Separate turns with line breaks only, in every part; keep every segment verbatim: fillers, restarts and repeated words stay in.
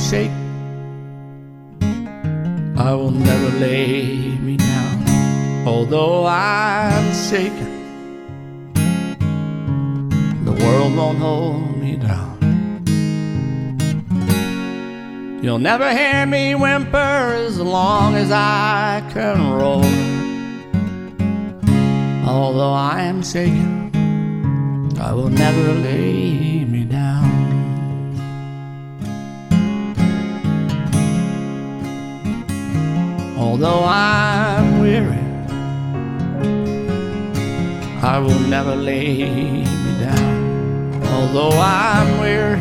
shake, I will never lay me down. Although I'm shaken, the world won't hold me down. You'll never hear me whimper as long as I can roll. Although I am shaken, I will never lay me down. Although I'm weary, I will never lay me down. Although I'm weary,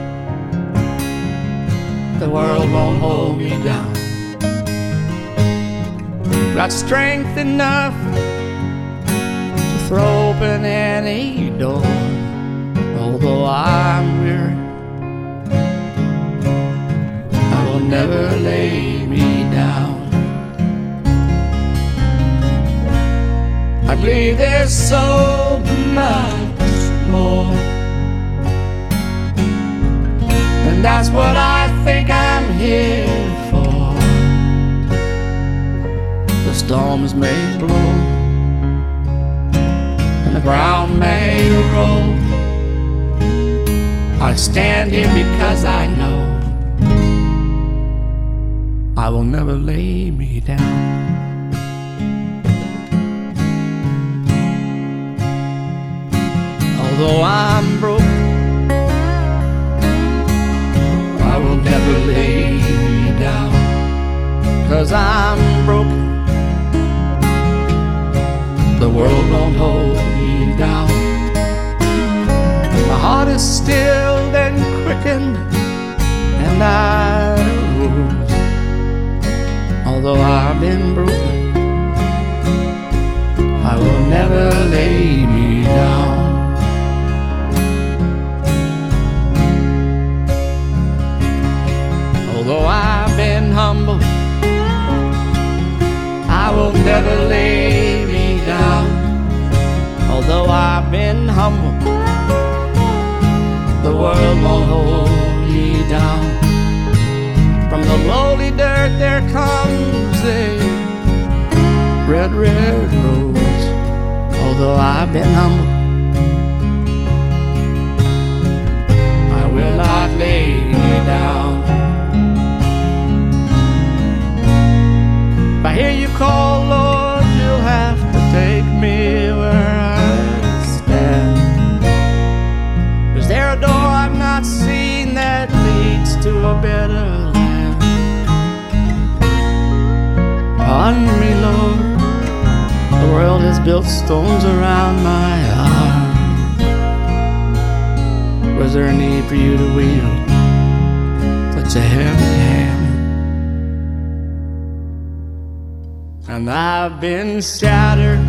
the world won't hold me down. Got strength enough to throw open any door. Although I'm weary, I will never lay me down. I believe there's so much more, and that's what I think I'm here for. The storms may blow and the ground may roll. I stand here because I know I will never lay me down. Although I'm broken, I will never lay me down. 'Cause I'm broken, the world won't hold me down. My heart is stilled and quickened, and I rose. Although I've been broken, I will never lay me down. Although I've been humble, I will never lay me down. Although I've been humble, the world won't hold me down. From the lowly dirt there comes a red, red rose. Although I've been humble, I will not lay me down. If I hear you call, Lord, you'll have to take me where I stand. Is there a door I've not seen that leads to a better land? Pardon me, Lord, the world has built stones around my arms. Was there a need for you to wield such a heavy hand? And I've been shattered,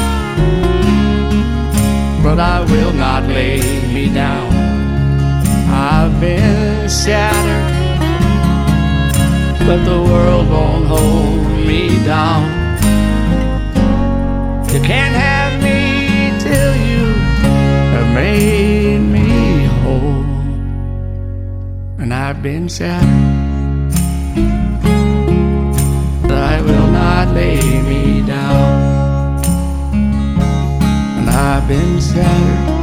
but I will not lay me down. I've been shattered, but the world won't hold me down. You can't have me till you have made me whole. And I've been shattered, I will not lay me down. And I've been shattered,